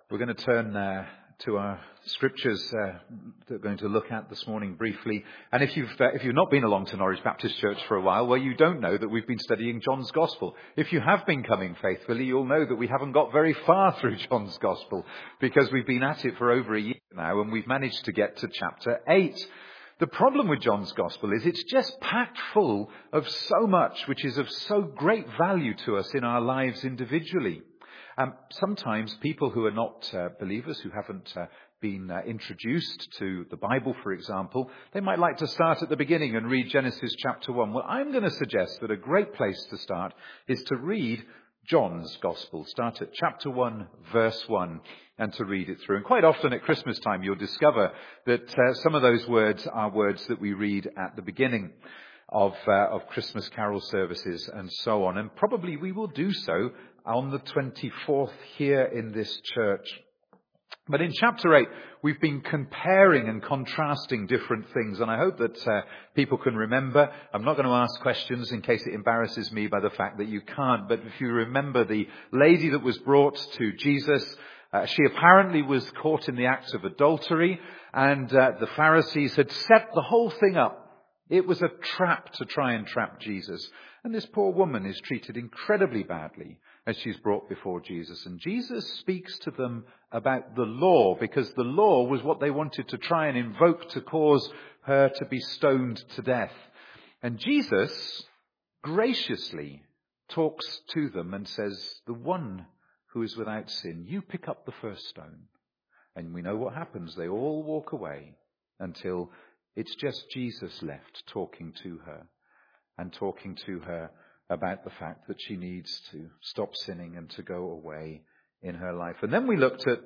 We're going to turn to our scriptures that we're going to look at this morning briefly. And if you've not been along to Norwich Baptist Church for a while, well, you don't know that we've been studying John's Gospel. If you have been coming faithfully, you'll know that we haven't got very far through John's Gospel because we've been at it for over a year now and we've managed to get to chapter 8. The problem with John's Gospel is it's just packed full of so much which is of so great value to us in our lives individually. Sometimes people who are not believers, who haven't been introduced to the Bible, for example, they might like to start at the beginning and read Genesis chapter 1. Well, I'm going to suggest that a great place to start is to read John's Gospel. Start at chapter 1, verse 1, and to read it through. And quite often at Christmas time, you'll discover that some of those words are words that we read at the beginning of Christmas carol services and so on. And probably we will do so on the 24th here in this church. But in chapter 8, we've been comparing and contrasting different things, and I hope that people can remember. I'm not going to ask questions in case it embarrasses me by the fact that you can't, but if you remember the lady that was brought to Jesus, she apparently was caught in the act of adultery, and the Pharisees had set the whole thing up. It was a trap to try and trap Jesus. And this poor woman is treated incredibly badly as she's brought before Jesus. And Jesus speaks to them about the law, because the law was what they wanted to try and invoke to cause her to be stoned to death. And Jesus graciously talks to them and says, the one who is without sin, you pick up the first stone. And we know what happens. They all walk away until it's just Jesus left talking to her and talking to her about the fact that she needs to stop sinning and to go away in her life. And then we looked at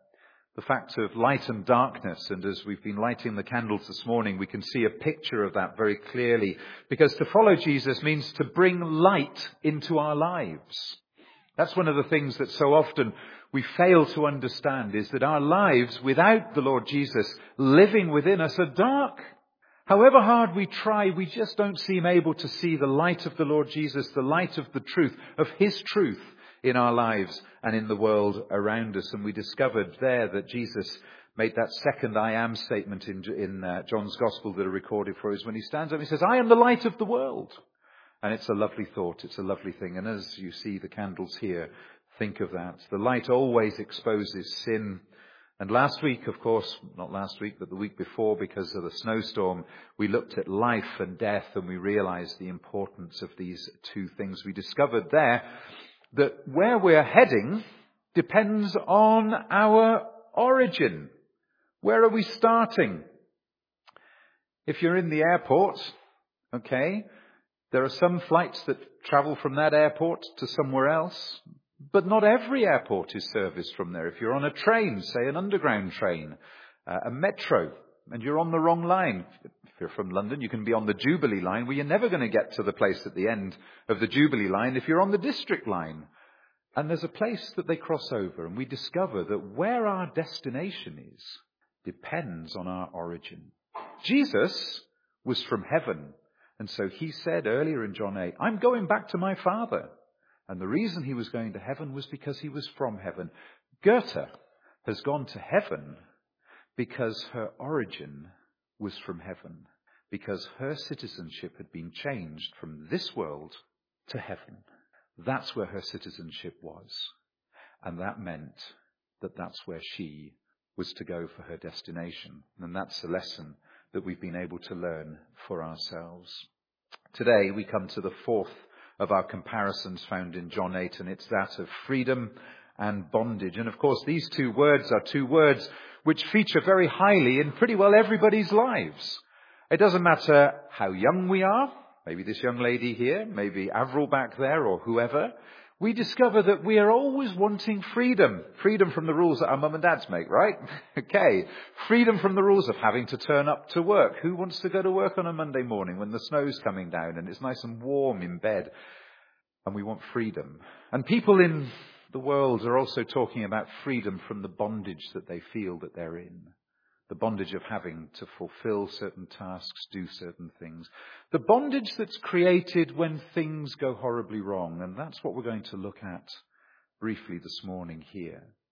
the fact of light and darkness. And as we've been lighting the candles this morning, we can see a picture of that very clearly. Because to follow Jesus means to bring light into our lives. That's one of the things that so often we fail to understand, is that our lives without the Lord Jesus living within us are dark. However hard we try, we just don't seem able to see the light of the Lord Jesus, the light of the truth, of His truth in our lives and in the world around us. And we discovered there that Jesus made that second I am statement in John's Gospel that are recorded for us when he stands up. He says, I am the light of the world. And it's a lovely thought. It's a lovely thing. And as you see the candles here, think of that. The light always exposes sin. And last week, of course, not last week, but the week before, because of the snowstorm, we looked at life and death and we realized the importance of these two things. We discovered there that where we're heading depends on our origin. Where are we starting? If you're in the airport, okay, there are some flights that travel from that airport to somewhere else. But not every airport is serviced from there. If you're on a train, say an underground train, a metro, and you're on the wrong line, if you're from London, you can be on the Jubilee line, where you're never going to get to the place at the end of the Jubilee line if you're on the District line. And there's a place that they cross over, and we discover that where our destination is depends on our origin. Jesus was from heaven, and so he said earlier in John 8, I'm going back to my Father. And the reason he was going to heaven was because he was from heaven. Goethe has gone to heaven because her origin was from heaven. Because her citizenship had been changed from this world to heaven. That's where her citizenship was. And that meant that that's where she was to go for her destination. And that's the lesson that we've been able to learn for ourselves. Today we come to the fourth of our comparisons found in John 8, and it's that of freedom and bondage. And of course, these two words are two words which feature very highly in pretty well everybody's lives. It doesn't matter how young we are, maybe this young lady here, maybe Avril back there, or whoever, we discover that we are always wanting freedom. Freedom from the rules that our mum and dads make, right? Okay. Freedom from the rules of having to turn up to work. Who wants to go to work on a Monday morning when the snow's coming down and it's nice and warm in bed? And we want freedom. And people in the world are also talking about freedom from the bondage that they feel that they're in. The bondage of having to fulfill certain tasks, do certain things. The bondage that's created when things go horribly wrong. And that's what we're going to look at briefly this morning here.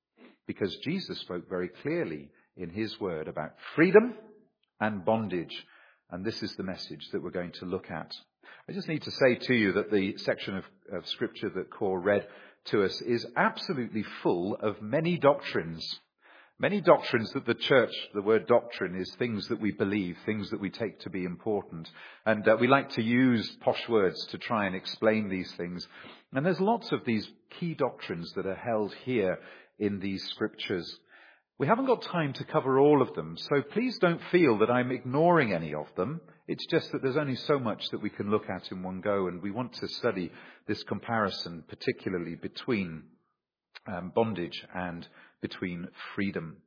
because Jesus spoke very clearly in his word about freedom and bondage. And this is the message that we're going to look at. I just need to say to you that the section of Scripture that Cor read to us is absolutely full of many doctrines. Many doctrines that the church, the word doctrine is things that we believe, things that we take to be important. And we like to use posh words to try and explain these things. And there's lots of these key doctrines that are held here in these scriptures. We haven't got time to cover all of them, so please don't feel that I'm ignoring any of them. It's just that there's only so much that we can look at in one go, and we want to study this comparison, particularly between bondage and between freedom.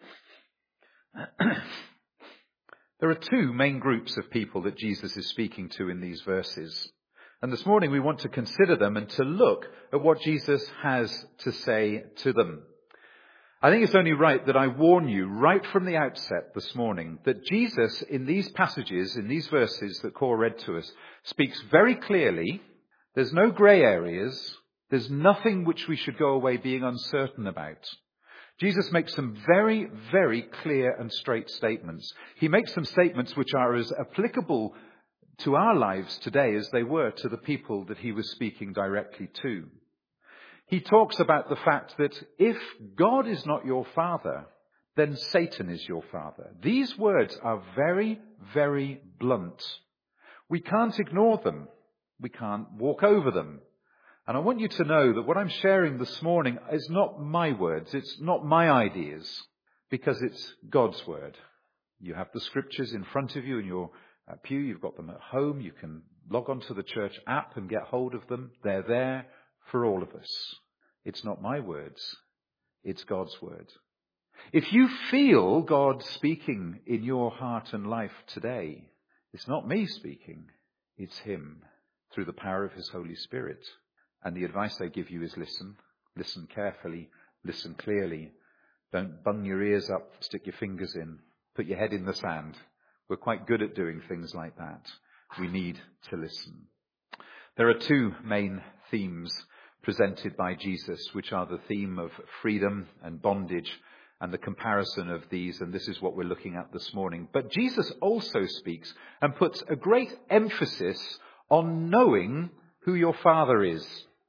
There are two main groups of people that Jesus is speaking to in these verses. And this morning we want to consider them and to look at what Jesus has to say to them. I think it's only right that I warn you right from the outset this morning that Jesus in these passages, in these verses that Cor read to us, speaks very clearly. There's no grey areas. There's nothing which we should go away being uncertain about. Jesus makes some very, very clear and straight statements. He makes some statements which are as applicable to our lives today as they were to the people that he was speaking directly to. He talks about the fact that if God is not your father, then Satan is your father. These words are very, very blunt. We can't ignore them. We can't walk over them. And I want you to know that what I'm sharing this morning is not my words. It's not my ideas, because it's God's word. You have the scriptures in front of you in your pew. You've got them at home. You can log onto the church app and get hold of them. They're there for all of us. It's not my words. It's God's word. If you feel God speaking in your heart and life today, it's not me speaking. It's him through the power of his Holy Spirit. And the advice I give you is listen. Listen carefully. Listen clearly. Don't bung your ears up, stick your fingers in, put your head in the sand. We're quite good at doing things like that. We need to listen. There are two main themes presented by Jesus, which are the theme of freedom and bondage and the comparison of these. And this is what we're looking at this morning. But Jesus also speaks and puts a great emphasis on knowing who your Father is.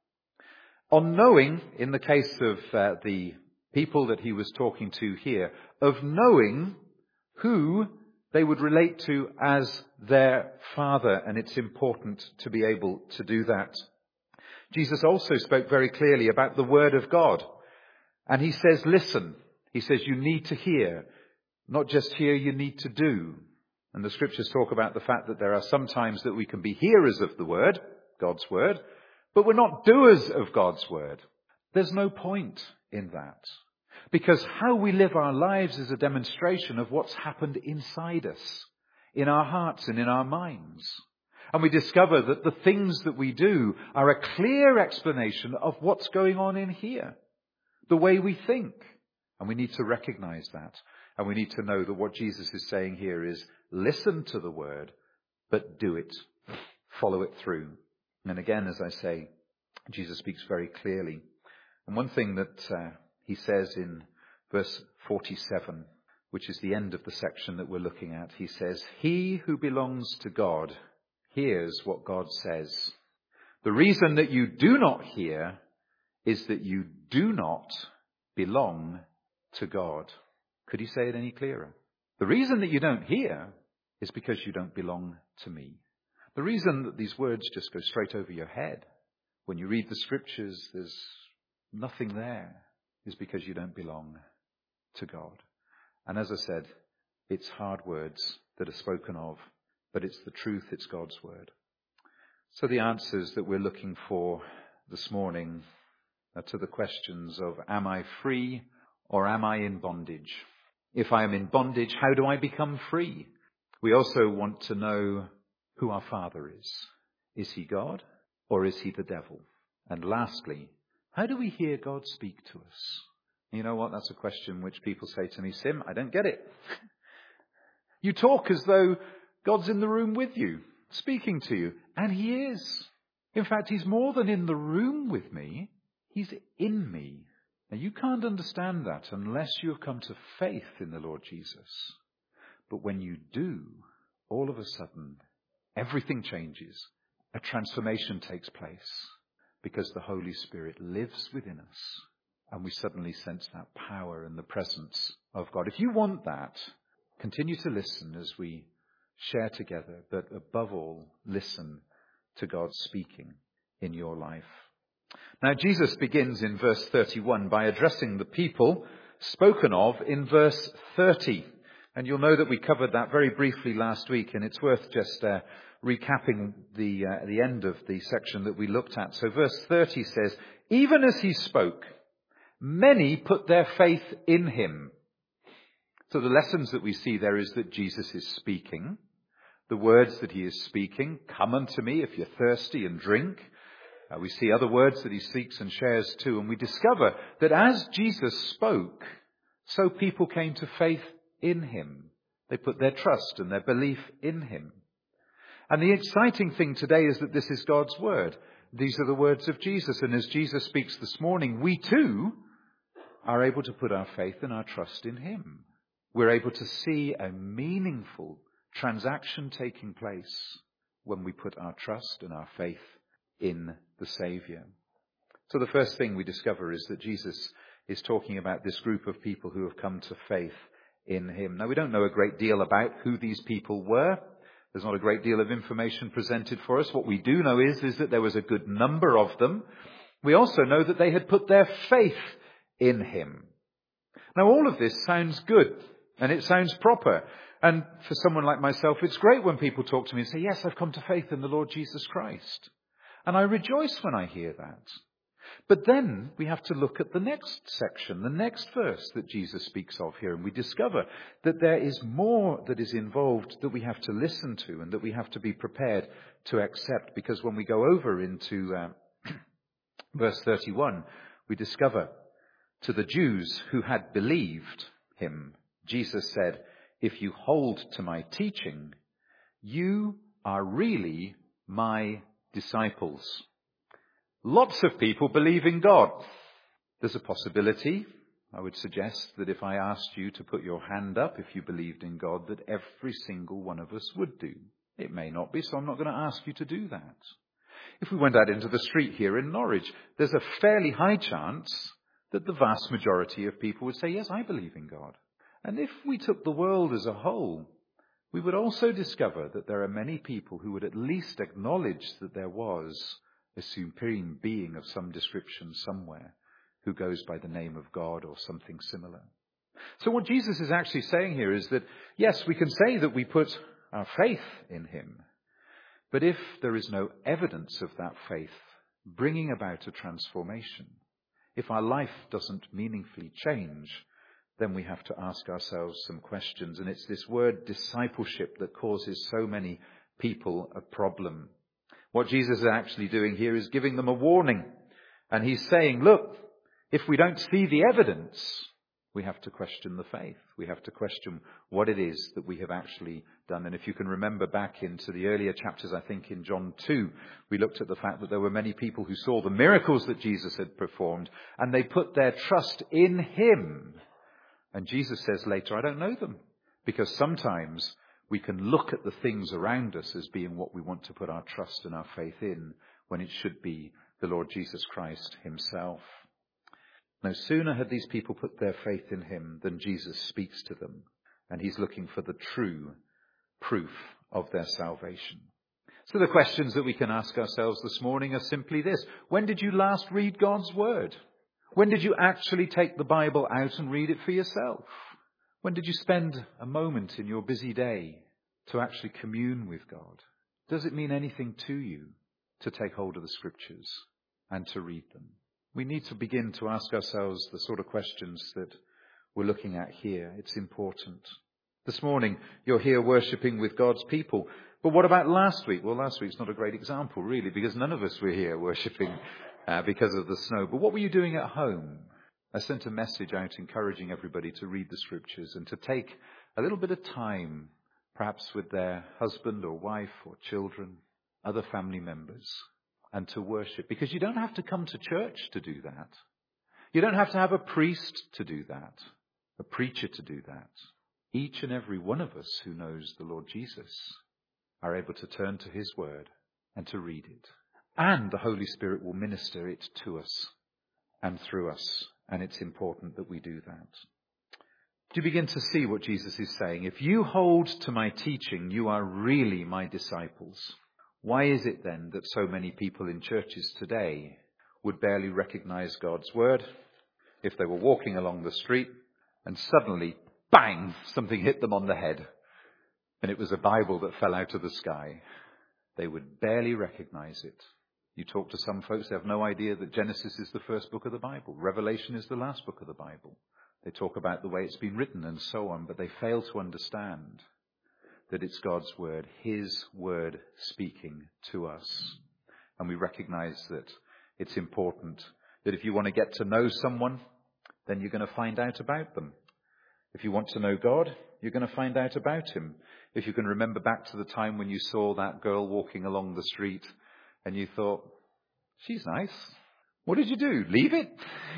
On knowing, in the case of the people that he was talking to here, of knowing who they would relate to as their Father. And it's important to be able to do that. Jesus also spoke very clearly about the Word of God. And he says, listen. He says, you need to hear. Not just hear, you need to do. And the scriptures talk about the fact that there are some times that we can be hearers of the Word, God's Word, but we're not doers of God's Word. There's no point in that. Because how we live our lives is a demonstration of what's happened inside us, in our hearts and in our minds. And we discover that the things that we do are a clear explanation of what's going on in here, the way we think. And we need to recognize that. And we need to know that what Jesus is saying here is listen to the word, but do it. Follow it through. And again, as I say, Jesus speaks very clearly. And one thing that he says in verse 47, which is the end of the section that we're looking at, he says, he who belongs to God hears what God says. The reason that you do not hear is that you do not belong to God. Could he say it any clearer? The reason that you don't hear is because you don't belong to me. The reason that these words just go straight over your head when you read the scriptures, there's nothing there, is because you don't belong to God. And as I said, it's hard words that are spoken of, but it's the truth, it's God's word. So the answers that we're looking for this morning are to the questions of, am I free or am I in bondage? If I am in bondage, how do I become free? We also want to know who our Father is. Is he God or is he the devil? And lastly, how do we hear God speak to us? You know what? That's a question which people say to me, Sim, I don't get it. You talk as though God's in the room with you, speaking to you. And he is. In fact, he's more than in the room with me. He's in me. Now, you can't understand that unless you have come to faith in the Lord Jesus. But when you do, all of a sudden, everything changes. A transformation takes place because the Holy Spirit lives within us. And we suddenly sense that power and the presence of God. If you want that, continue to listen as we share together. But above all, listen to God speaking in your life. Now, Jesus begins in verse 31 by addressing the people spoken of in verse 30. And you'll know that we covered that very briefly last week, and it's worth just recapping the end of the section that we looked at. So verse 30 says, "Even as he spoke, many put their faith in him." So the lessons that we see there is that Jesus is speaking. The words that he is speaking, "Come unto me if you're thirsty and drink." We see other words that he speaks and shares too. And we discover that as Jesus spoke, so people came to faith in him. They put their trust and their belief in him. And the exciting thing today is that this is God's word. These are the words of Jesus. And as Jesus speaks this morning, we too are able to put our faith and our trust in him. We're able to see a meaningful transaction taking place when we put our trust and our faith in the Saviour. So the first thing we discover is that Jesus is talking about this group of people who have come to faith in him. Now, we don't know a great deal about who these people were. There's not a great deal of information presented for us. What we do know is that there was a good number of them. We also know that they had put their faith in him. Now, all of this sounds good and it sounds proper. And for someone like myself, it's great when people talk to me and say, "Yes, I've come to faith in the Lord Jesus Christ." And I rejoice when I hear that. But then we have to look at the next section, the next verse that Jesus speaks of here. And we discover that there is more that is involved that we have to listen to and that we have to be prepared to accept. Because when we go over into verse 31, we discover to the Jews who had believed him, Jesus said, "If you hold to my teaching, you are really my disciples." Lots of people believe in God. There's a possibility, I would suggest, that if I asked you to put your hand up if you believed in God, that every single one of us would do. It may not be, so I'm not going to ask you to do that. If we went out into the street here in Norwich, there's a fairly high chance that the vast majority of people would say, "Yes, I believe in God." And if we took the world as a whole, we would also discover that there are many people who would at least acknowledge that there was a supreme being of some description somewhere who goes by the name of God or something similar. So what Jesus is actually saying here is that, yes, we can say that we put our faith in him, but if there is no evidence of that faith bringing about a transformation, if our life doesn't meaningfully change, then we have to ask ourselves some questions. And it's this word discipleship that causes so many people a problem. What Jesus is actually doing here is giving them a warning. And he's saying, look, if we don't see the evidence, we have to question the faith. We have to question what it is that we have actually done. And if you can remember back into the earlier chapters, I think in John 2, we looked at the fact that there were many people who saw the miracles that Jesus had performed, and they put their trust in him. And Jesus says later, "I don't know them." Because sometimes we can look at the things around us as being what we want to put our trust and our faith in, when it should be the Lord Jesus Christ himself. No sooner had these people put their faith in him than Jesus speaks to them. And he's looking for the true proof of their salvation. So the questions that we can ask ourselves this morning are simply this. When did you last read God's word? When did you actually take the Bible out and read it for yourself? When did you spend a moment in your busy day to actually commune with God? Does it mean anything to you to take hold of the scriptures and to read them? We need to begin to ask ourselves the sort of questions that we're looking at here. It's important. This morning, you're here worshipping with God's people. But what about last week? Well, last week's not a great example, really, because none of us were here worshipping because of the snow. But what were you doing at home? I sent a message out encouraging everybody to read the scriptures and to take a little bit of time, perhaps with their husband or wife or children, other family members, and to worship. Because you don't have to come to church to do that. You don't have to have a priest to do that, a preacher to do that. Each and every one of us who knows the Lord Jesus are able to turn to his word and to read it. And the Holy Spirit will minister it to us and through us. And it's important that we do that. Do you begin to see what Jesus is saying? If you hold to my teaching, you are really my disciples. Why is it then that so many people in churches today would barely recognize God's word if they were walking along the street and suddenly, bang, something hit them on the head and it was a Bible that fell out of the sky? They would barely recognize it. You talk to some folks, they have no idea that Genesis is the first book of the Bible. Revelation is the last book of the Bible. They talk about the way it's been written and so on, but they fail to understand that it's God's word, his word speaking to us. And we recognize that it's important that if you want to get to know someone, then you're going to find out about them. If you want to know God, you're going to find out about him. If you can remember back to the time when you saw that girl walking along the street and you thought, she's nice. What did you do? Leave it?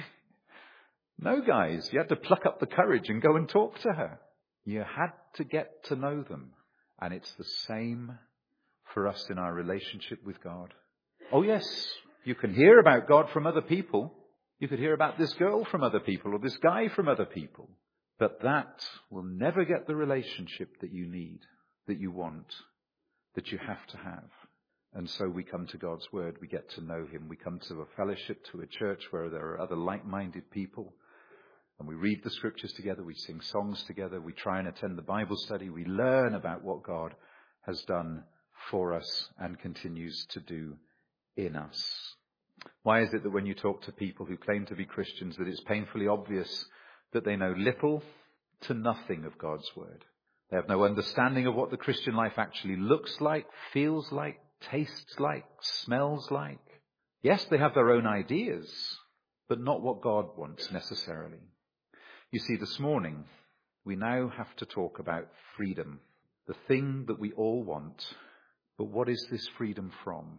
No, guys, you had to pluck up the courage and go and talk to her. You had to get to know them. And it's the same for us in our relationship with God. Oh, yes, you can hear about God from other people. You could hear about this girl from other people or this guy from other people. But that will never get the relationship that you need, that you want, that you have to have. And so we come to God's word. We get to know him. We come to a fellowship, to a church where there are other like-minded people. And we read the scriptures together. We sing songs together. We try and attend the Bible study. We learn about what God has done for us and continues to do in us. Why is it that when you talk to people who claim to be Christians that it's painfully obvious that they know little to nothing of God's word? They have no understanding of what the Christian life actually looks like, feels like, tastes like, smells like. Yes, they have their own ideas, but not what God wants necessarily. You see, this morning, we now have to talk about freedom, the thing that we all want. But what is this freedom from?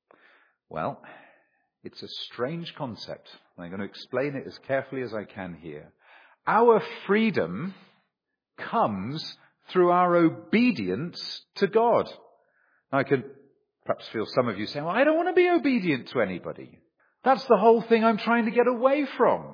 Well, it's a strange concept. I'm going to explain it as carefully as I can here. Our freedom comes through our obedience to God. I can perhaps feel some of you saying, well, I don't want to be obedient to anybody. That's the whole thing I'm trying to get away from.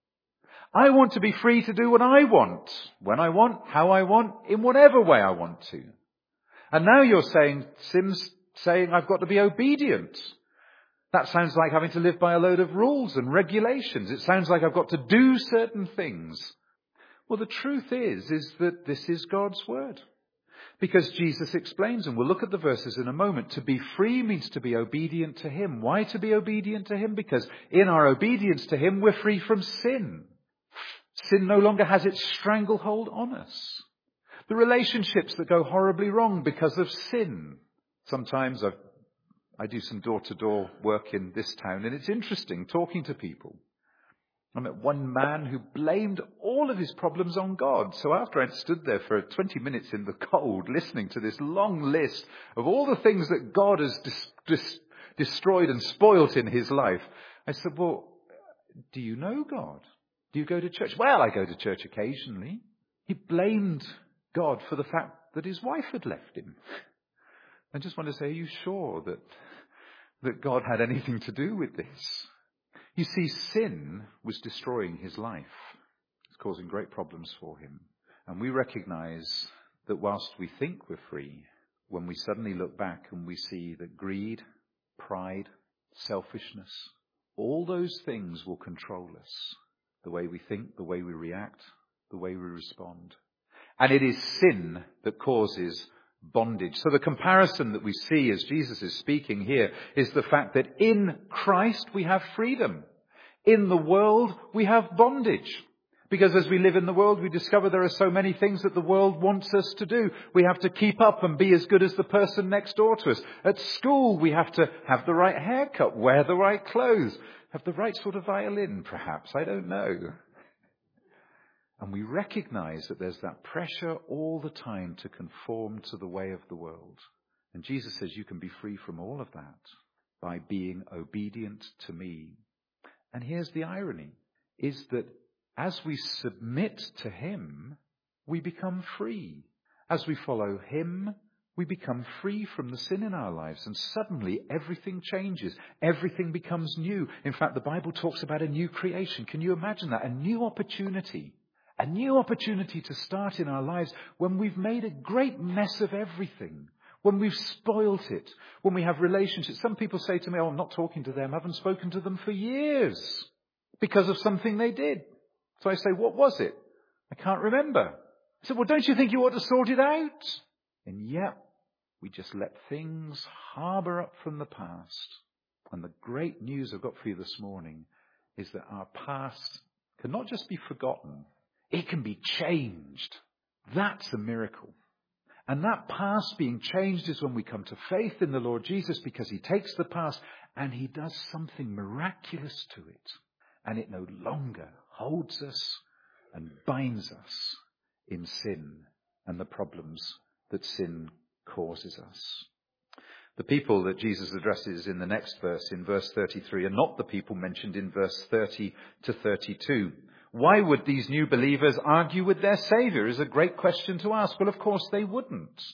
I want to be free to do what I want, when I want, how I want, in whatever way I want to. And now you're saying, Sim's saying I've got to be obedient. That sounds like having to live by a load of rules and regulations. It sounds like I've got to do certain things. Well, the truth is that this is God's word. Because Jesus explains, and we'll look at the verses in a moment, to be free means to be obedient to him. Why to be obedient to him? Because in our obedience to him, we're free from sin. Sin no longer has its stranglehold on us. The relationships that go horribly wrong because of sin. Sometimes I do some door-to-door work in this town, and it's interesting talking to people. I met one man who blamed all of his problems on God. So after I'd stood there for 20 minutes in the cold, listening to this long list of all the things that God has destroyed and spoilt in his life, I said, well, do you know God? Do you go to church? Well, I go to church occasionally. He blamed God for the fact that his wife had left him. I just want to say, are you sure that God had anything to do with this? You see, sin was destroying his life. It's causing great problems for him. And we recognize that whilst we think we're free, when we suddenly look back and we see that greed, pride, selfishness, all those things will control us. The way we think, the way we react, the way we respond. And it is sin that causes bondage. So the comparison that we see as Jesus is speaking here is the fact that in Christ we have freedom. In the world we have bondage. Because as we live in the world, we discover there are so many things that the world wants us to do. We have to keep up and be as good as the person next door to us. At school, we have to have the right haircut, wear the right clothes, have the right sort of violin, perhaps. I don't know. And we recognize that there's that pressure all the time to conform to the way of the world. And Jesus says you can be free from all of that by being obedient to me. And here's the irony. is that as we submit to him, we become free. As we follow him, we become free from the sin in our lives, and suddenly everything changes. Everything becomes new. In fact, the Bible talks about a new creation. Can you imagine that? A new opportunity. A new opportunity to start in our lives when we've made a great mess of everything. When we've spoilt it. When we have relationships. Some people say to me, I'm not talking to them. I haven't spoken to them for years because of something they did. So I say, what was it? I can't remember. I said, well, don't you think you ought to sort it out? And yet, we just let things harbour up from the past. And the great news I've got for you this morning is that our past can not just be forgotten, it can be changed. That's a miracle. And that past being changed is when we come to faith in the Lord Jesus, because he takes the past and he does something miraculous to it. And it no longer holds us and binds us in sin and the problems that sin causes us. The people that Jesus addresses in the next verse, in verse 33, are not the people mentioned in verse 30 to 32. Why would these new believers argue with their Saviour is a great question to ask. Well, of course they wouldn't.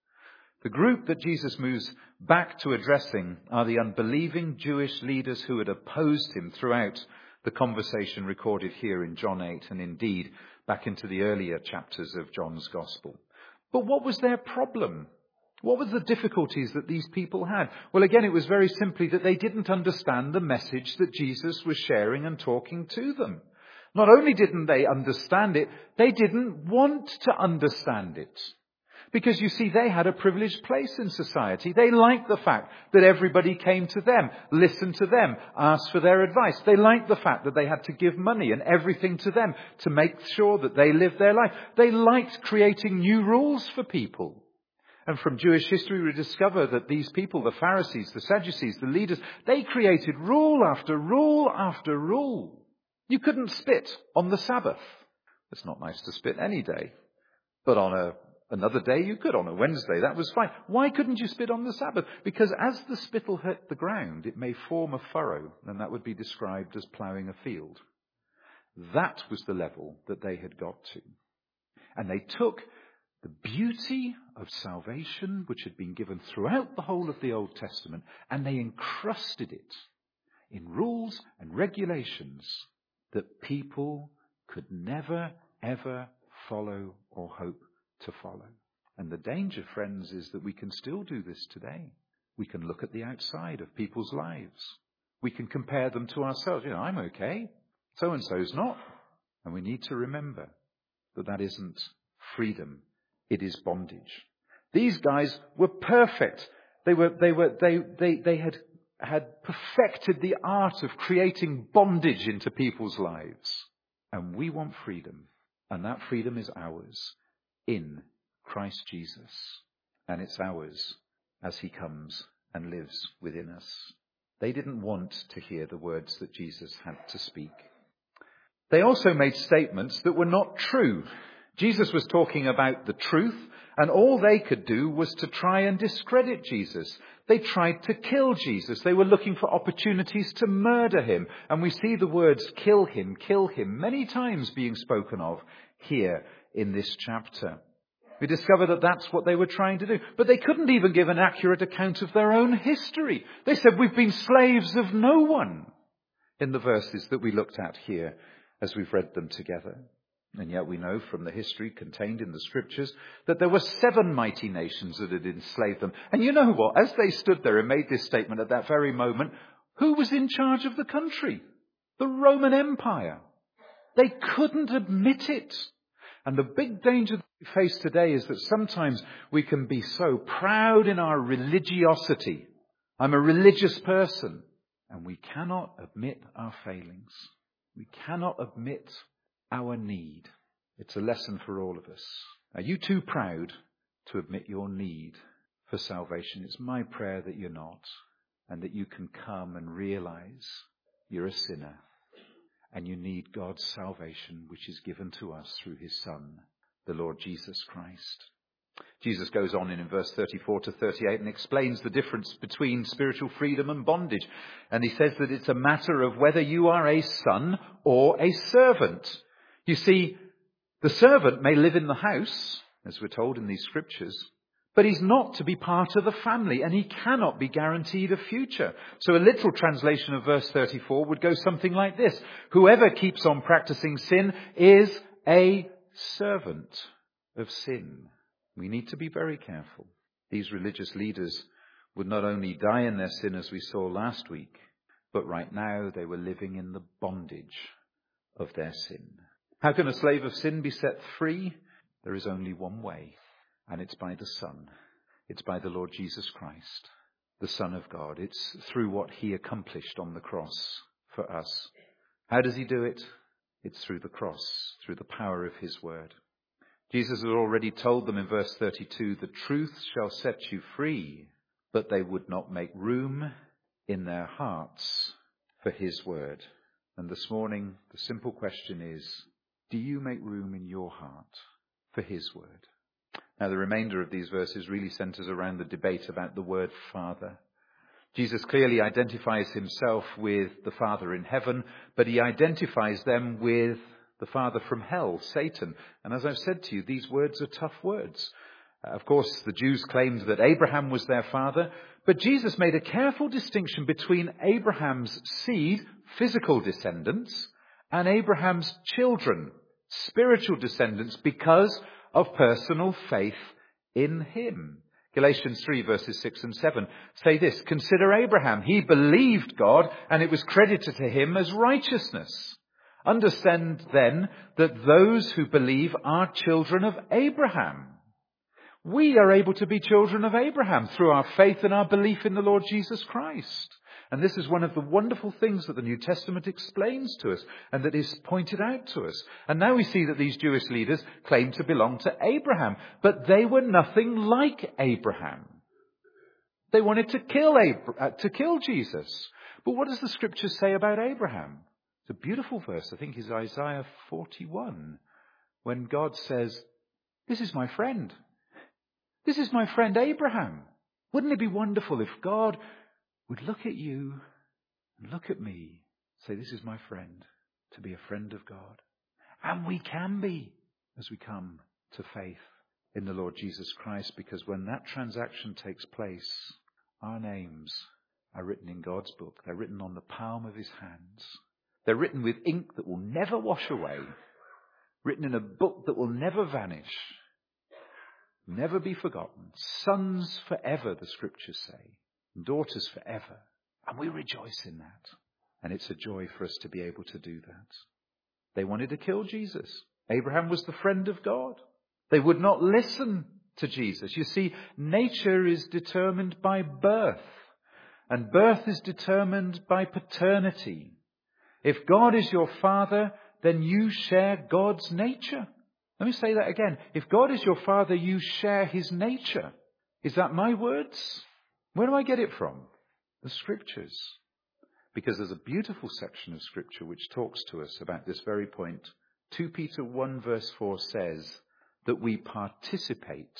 The group that Jesus moves back to addressing are the unbelieving Jewish leaders who had opposed him throughout the conversation recorded here in John 8, and indeed back into the earlier chapters of John's Gospel. But what was their problem? What were the difficulties that these people had? Well, again, it was very simply that they didn't understand the message that Jesus was sharing and talking to them. Not only didn't they understand it, they didn't want to understand it. Because, you see, they had a privileged place in society. They liked the fact that everybody came to them, listened to them, asked for their advice. They liked the fact that they had to give money and everything to them to make sure that they lived their life. They liked creating new rules for people. And from Jewish history, we discover that these people, the Pharisees, the Sadducees, the leaders, they created rule after rule after rule. You couldn't spit on the Sabbath. It's not nice to spit any day. But on another day you could. On a Wednesday, that was fine. Why couldn't you spit on the Sabbath? Because as the spittle hit the ground, it may form a furrow, and that would be described as ploughing a field. That was the level that they had got to. And they took the beauty of salvation, which had been given throughout the whole of the Old Testament, and they encrusted it in rules and regulations that people could never, ever follow or hope to follow. And the danger, friends, is that we can still do this today. We can look at the outside of people's lives. We can compare them to ourselves. I'm okay. So-and-so's not. And we need to remember that that isn't freedom. It is bondage. These guys were perfect. They had perfected the art of creating bondage into people's lives. And we want freedom. And that freedom is ours in Christ Jesus. And it's ours as he comes and lives within us. They didn't want to hear the words that Jesus had to speak. They also made statements that were not true. Jesus was talking about the truth, and all they could do was to try and discredit Jesus. They tried to kill Jesus. They were looking for opportunities to murder him. And we see the words kill him, many times being spoken of here in this chapter. We discover that that's what they were trying to do. But they couldn't even give an accurate account of their own history. They said, we've been slaves of no one, in the verses that we looked at here as we've read them together. And yet we know from the history contained in the scriptures that there were 7 mighty nations that had enslaved them. And you know what? As they stood there and made this statement at that very moment, who was in charge of the country? The Roman Empire. They couldn't admit it. And the big danger that we face today is that sometimes we can be so proud in our religiosity. I'm a religious person. And we cannot admit our failings. We cannot admit our need. It's a lesson for all of us. Are you too proud to admit your need for salvation? It's my prayer that you're not, and that you can come and realize you're a sinner and you need God's salvation, which is given to us through his Son, the Lord Jesus Christ. Jesus goes on in verse 34 to 38 and explains the difference between spiritual freedom and bondage. And he says that it's a matter of whether you are a son or a servant. You see, the servant may live in the house, as we're told in these scriptures, but he's not to be part of the family, and he cannot be guaranteed a future. So a literal translation of verse 34 would go something like this: whoever keeps on practicing sin is a servant of sin. We need to be very careful. These religious leaders would not only die in their sin, as we saw last week, but right now they were living in the bondage of their sin. How can a slave of sin be set free? There is only one way, and it's by the Son. It's by the Lord Jesus Christ, the Son of God. It's through what he accomplished on the cross for us. How does he do it? It's through the cross, through the power of his word. Jesus had already told them in verse 32, the truth shall set you free, but they would not make room in their hearts for his word. And this morning, the simple question is, do you make room in your heart for his word? Now, the remainder of these verses really centers around the debate about the word Father. Jesus clearly identifies himself with the Father in heaven, but he identifies them with the father from hell, Satan. And as I've said to you, these words are tough words. Of course, the Jews claimed that Abraham was their father, but Jesus made a careful distinction between Abraham's seed, physical descendants, and Abraham's children, spiritual descendants, because of personal faith in him. Galatians 3 verses 6 and 7 say this: consider Abraham. He believed God, and it was credited to him as righteousness. Understand then that those who believe are children of Abraham. We are able to be children of Abraham through our faith and our belief in the Lord Jesus Christ. And this is one of the wonderful things that the New Testament explains to us and that is pointed out to us. And now we see that these Jewish leaders claim to belong to Abraham, but they were nothing like Abraham. They wanted to kill Jesus. But what does the scripture say about Abraham? It's a beautiful verse. I think it's Isaiah 41, when God says, this is my friend. This is my friend Abraham. Wouldn't it be wonderful if God would look at you and look at me, say, this is my friend, to be a friend of God. And we can be as we come to faith in the Lord Jesus Christ, because when that transaction takes place, our names are written in God's book. They're written on the palm of his hands. They're written with ink that will never wash away, written in a book that will never vanish, never be forgotten. Sons forever, the scriptures say, and daughters forever. And we rejoice in that. And it's a joy for us to be able to do that. They wanted to kill Jesus. Abraham was the friend of God. They would not listen to Jesus. You see, nature is determined by birth, and birth is determined by paternity. If God is your father, then you share God's nature. Let me say that again. If God is your father, you share his nature. Is that my words? Where do I get it from? The scriptures. Because there's a beautiful section of scripture which talks to us about this very point. 2 Peter 1 verse 4 says that we participate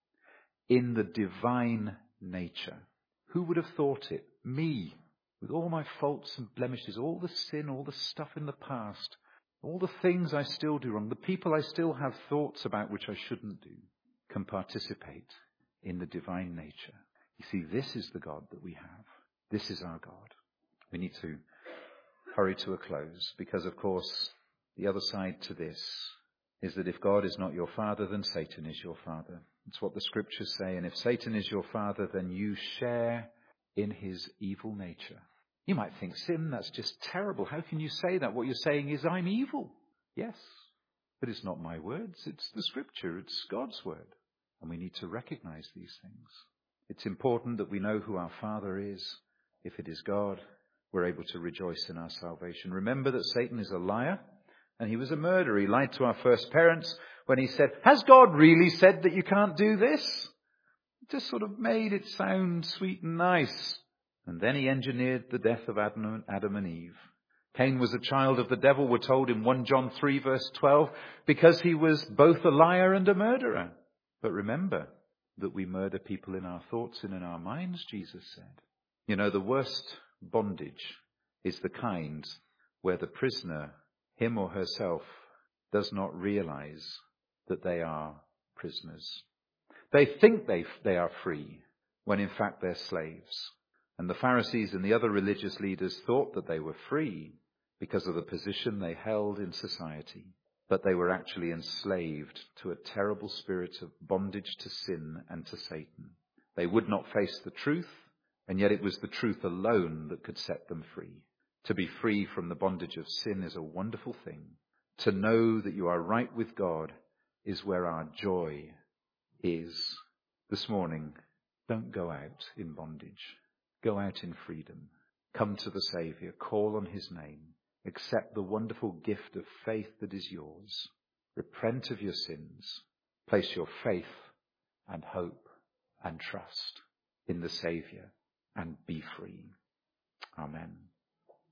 in the divine nature. Who would have thought it? Me. With all my faults and blemishes, all the sin, all the stuff in the past, all the things I still do wrong, the people I still have thoughts about which I shouldn't do, can participate in the divine nature. You see, this is the God that we have. This is our God. We need to hurry to a close because, of course, the other side to this is that if God is not your father, then Satan is your father. It's what the scriptures say. And if Satan is your father, then you share in his evil nature. You might think, Sim, that's just terrible. How can you say that? What you're saying is I'm evil. Yes, but it's not my words. It's the scripture. It's God's word. And we need to recognize these things. It's important that we know who our Father is. If it is God, we're able to rejoice in our salvation. Remember that Satan is a liar and he was a murderer. He lied to our first parents when he said, has God really said that you can't do this? Just sort of made it sound sweet and nice. And then he engineered the death of Adam and Eve. Cain was a child of the devil, we're told in 1 John 3 verse 12, because he was both a liar and a murderer. But remember that we murder people in our thoughts and in our minds, Jesus said. You know, the worst bondage is the kind where the prisoner him or herself does not realize that they are prisoners. They think they are free when in fact they're slaves. And the Pharisees and the other religious leaders thought that they were free because of the position they held in society. But they were actually enslaved to a terrible spirit of bondage to sin and to Satan. They would not face the truth, and yet it was the truth alone that could set them free. To be free from the bondage of sin is a wonderful thing. To know that you are right with God is where our joy is. This morning, don't go out in bondage. Go out in freedom. Come to the Saviour. Call on his name. Accept the wonderful gift of faith that is yours. Repent of your sins. Place your faith and hope and trust in the Saviour and be free. Amen.